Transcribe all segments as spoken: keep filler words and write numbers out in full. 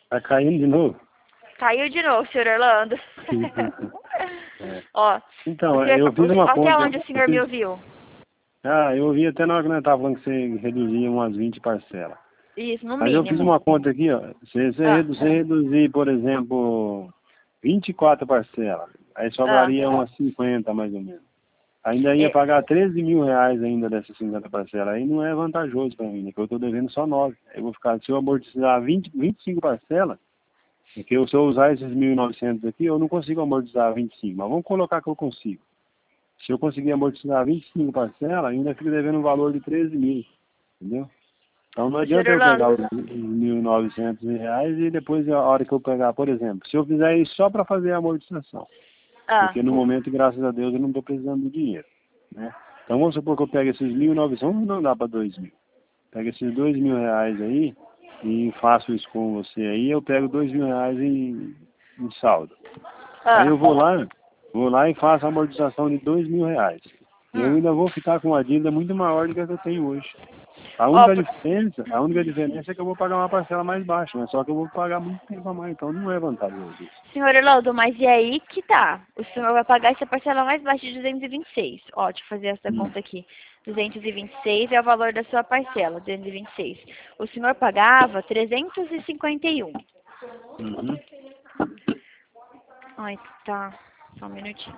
Tá caindo de novo? Caiu de novo, senhor Orlando. É. Ó, Então, você, eu fiz uma até conta... onde o senhor fiz... me ouviu? Ah, eu ouvi até na hora que nós estávamos falando que você reduzia umas vinte parcelas. Isso, no Mas eu fiz mínimo. uma conta aqui, ó. Se você, Ah, redu você reduzir, por exemplo, vinte e quatro parcelas, aí ah, sobraria umas cinquenta mais ou menos. Ainda ia é, pagar treze mil reais ainda dessas cinquenta parcelas. Aí não é vantajoso para mim, né? Porque eu estou devendo só nove. Eu vou ficar, se eu amortizar vinte, vinte e cinco parcelas, porque eu, se eu usar esses mil e novecentos aqui, eu não consigo amortizar vinte e cinco. Mas vamos colocar que eu consigo. Se eu conseguir amortizar vinte e cinco parcelas, ainda fico devendo um valor de treze mil. Entendeu? Então não senhor adianta eu pegar Orlando. os mil e novecentos reais e depois a hora que eu pegar, por exemplo, se eu fizer isso só para fazer a amortização. Ah, Porque no momento, graças a Deus, eu não estou precisando do dinheiro, né? Então vamos supor que eu pego esses mil e novecentos, não dá para dois mil. Pego esses dois mil reais aí e faço isso com você aí, eu pego dois mil reais em, em saldo. Aí ah, eu vou lá, vou lá e faço a amortização de dois mil reais. E eu hum. ainda vou ficar com uma dívida muito maior do que a que eu tenho hoje. A Ó, única por- diferença, a única diferença é que eu vou pagar uma parcela mais baixa, mas só que eu vou pagar muito tempo a mais, então não é vantajoso isso. senhor Orlando, mas e aí que tá? O senhor vai pagar essa parcela mais baixa de duzentos e vinte e seis. Ó, deixa eu fazer essa Hum. conta aqui. duzentos e vinte e seis é o valor da sua parcela, duzentos e vinte e seis. O senhor pagava trezentos e cinquenta e um. Uhum. Ai, tá. Só um minutinho.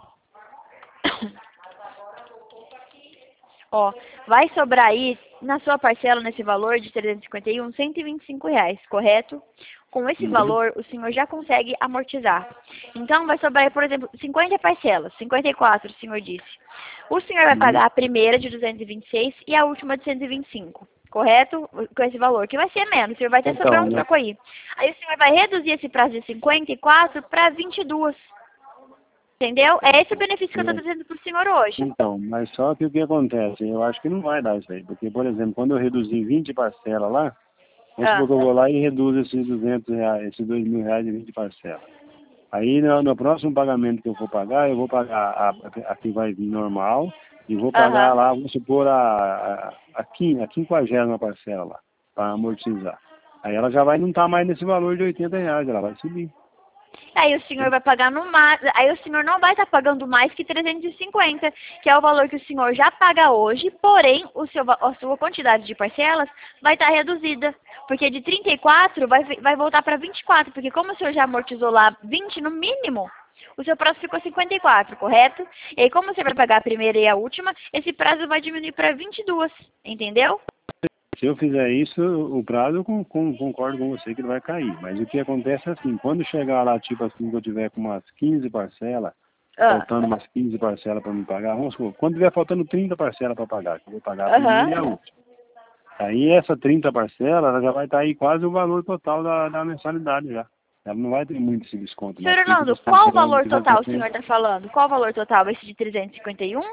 Ó, vai sobrar aí, na sua parcela, nesse valor de trezentos e cinquenta e um, cento e vinte e cinco reais, correto? Com esse Uhum. valor, o senhor já consegue amortizar. Então, vai sobrar aí, por exemplo, cinquenta parcelas, cinquenta e quatro, o senhor disse. O senhor vai Uhum. pagar a primeira de duzentos e vinte e seis e a última de cento e vinte e cinco, correto? Com esse valor, que vai ser menos, o senhor vai ter sobrar Então, um né? troco aí. Aí o senhor vai reduzir esse prazo de cinquenta e quatro para vinte e dois. Entendeu? É esse o benefício que eu estou É. trazendo para o senhor hoje. Então, mas só que o que acontece? Eu acho que não vai dar isso aí, porque, por exemplo, quando eu reduzir vinte parcelas lá, vamos supor Ah, que eu vou lá e reduzo esses duzentos reais, esses dois mil reais de vinte parcelas. Aí no, no próximo pagamento que eu for pagar, eu vou pagar a, a, a que vai vir normal e vou pagar aham. lá, vamos supor, a, a, a, quin- a quinquagésima parcela lá, para amortizar. Aí ela já vai não estar mais nesse valor de oitenta reais, ela vai subir. Aí o senhor vai pagar no mais, aí o senhor não vai estar pagando mais que trezentos e cinquenta, que é o valor que o senhor já paga hoje, porém o seu, va- a sua quantidade de parcelas vai estar reduzida, porque de trinta e quatro vai, vi- vai voltar para vinte e quatro, porque como o senhor já amortizou lá vinte no mínimo, o seu prazo ficou cinquenta e quatro, correto? E aí como você vai pagar a primeira e a última, esse prazo vai diminuir para vinte e dois, entendeu? Se eu fizer isso, o prazo eu con- con- concordo com você que ele vai cair. Mas o que acontece é assim, quando chegar lá, tipo assim, que eu tiver com umas quinze parcelas, Ah, faltando umas quinze parcelas para me pagar, vamos supor, quando tiver faltando trinta parcelas para pagar, que eu vou pagar a primeira e a aham. última. Aí essa trinta parcelas, ela já vai estar aí quase o valor total da, da mensalidade já. Ela não vai ter muito esse desconto, Senhor mais, porque esse Orlando, desconto qual o geralmente valor vem total o por senhor está falando? Qual o valor total? Esse de trezentos e cinquenta e um?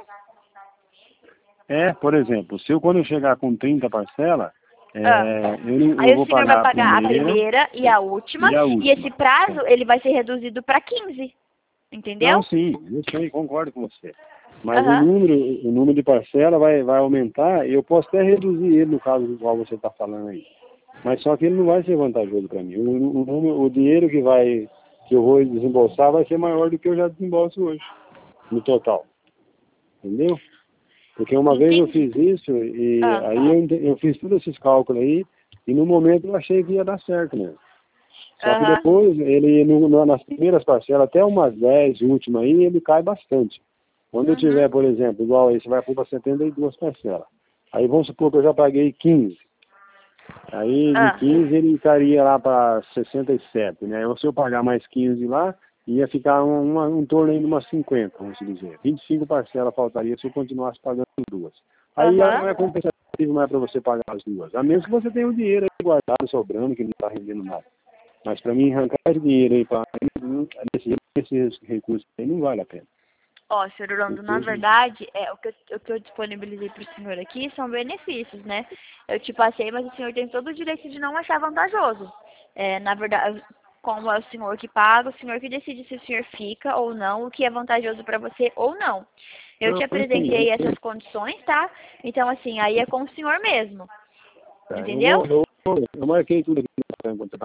É, por exemplo, se eu quando eu chegar com trinta parcelas, Ah. é, eu, não- eu Aí o vou senhor vai pagar a pagar a primeira primeira e a última, e a e esse última. prazo ele vai ser reduzido para quinze, Não, entendeu? sim, eu sei, concordo com você. Mas o Aham. número, o número de parcela vai, vai aumentar e eu posso até reduzir ele no caso do qual você está falando aí. Mas só que ele não vai ser vantajoso para mim. O, o, número- o dinheiro que vai que eu vou desembolsar vai ser maior do que eu já desembolso hoje, no total. Entendeu? Porque uma vez eu Entendi. fiz isso e Ah. aí eu, ente- eu fiz todos esses cálculos aí e no momento eu achei que ia dar certo mesmo. Só que Aham. depois, ele no, no- nas primeiras parcelas, até umas dez últimas aí, ele cai bastante. Quando eu Uhum. tiver, por exemplo, igual esse, vai para setenta e duas parcelas. Aí vamos supor que eu já paguei quinze. Aí de Ah. quinze ele estaria lá para sessenta e sete, né? Ou se eu pagar mais quinze lá, ia ficar um, uma, um torno aí de umas cinquenta, vamos dizer. vinte e cinco parcelas faltaria se eu continuasse pagando duas. Aí ela Aham. não é compensativo mais para você pagar as duas. A menos que você tenha o dinheiro aí guardado, sobrando, que não está rendendo nada. Mas para mim arrancar esse dinheiro aí para nesse, nesse recurso aí não vale a pena. Ó, senhor Orlando, na Entende? verdade, é, o, que eu, o que eu disponibilizei para o senhor aqui são benefícios, né? Eu te passei, mas o senhor tem todo o direito de não achar vantajoso. É, na verdade, como é o senhor que paga, o senhor que decide se o senhor fica ou não, o que é vantajoso para você ou não. Eu Não, te assim, apresentei essas condições, tá? Então, assim, aí é com o senhor mesmo. tá, eu Entendeu? vou, eu, eu marquei tudo aqui enquanto você estava falando,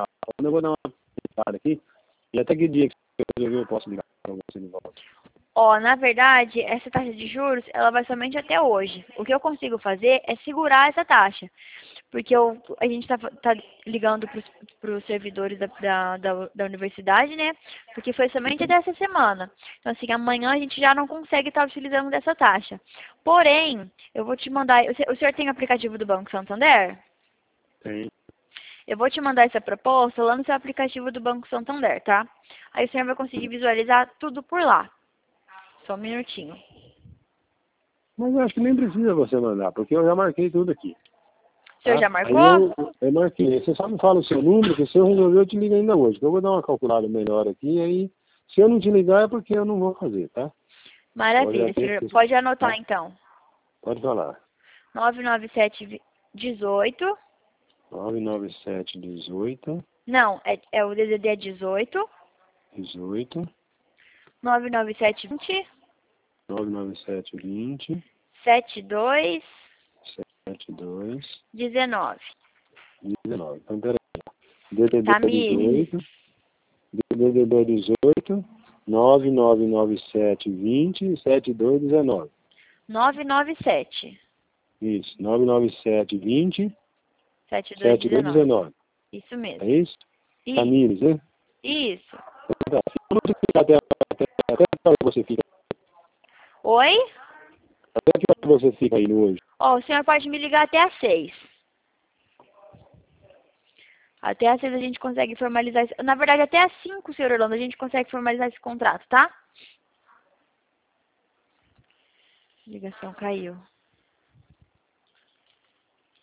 eu vou dar uma pensada aqui. E até que dia que eu resolver eu posso ligar para você de volta? Ó, na verdade, essa taxa de juros, ela vai somente até hoje. O que eu consigo fazer é segurar essa taxa. Porque eu, a gente está tá ligando para os servidores da, da, da, da universidade, né? Porque foi somente até essa semana. Então, assim, amanhã a gente já não consegue estar utilizando dessa taxa. Porém, eu vou te mandar... O senhor tem o aplicativo do Banco Santander? Tem. Eu vou te mandar essa proposta lá no seu aplicativo do Banco Santander, tá? Aí o senhor vai conseguir visualizar tudo por lá. Só um minutinho. Mas eu acho que nem precisa você mandar, porque eu já marquei tudo aqui. O senhor Tá? já marcou? Aí eu, eu marquei. Você só me fala o seu número, que se eu resolver eu te ligo ainda hoje. Então eu vou dar uma calculada melhor aqui, aí se eu não te ligar é porque eu não vou fazer, tá? Maravilha. Pode, Senhor, pode anotar tá? então. Pode falar. nove nove sete dezoito. nove nove sete dezoito. Não, é, é o D D D é dezoito. dezoito. nove nove sete vinte. nove nove sete vinte. setenta e dois. setenta e dois. dezenove. dezenove. Então, peraí. D D D Tamires. dezoito. D D D dezoito. nove nove nove sete vinte. setenta e dois dezenove. nove nove sete. Isso. nove nove sete vinte. setenta e dois setenta e dois dezenove. Isso mesmo. É isso? Isso. Tamires, né? Isso. Então, tá. Se eu não te ligar até, até, até que hora você fica? Oi? Até que hora você fica aí hoje? Ó, o senhor pode me ligar até às seis. Até às seis a gente consegue formalizar esse... Na verdade, até às cinco, senhor Orlando, a gente consegue formalizar esse contrato, tá? Ligação caiu.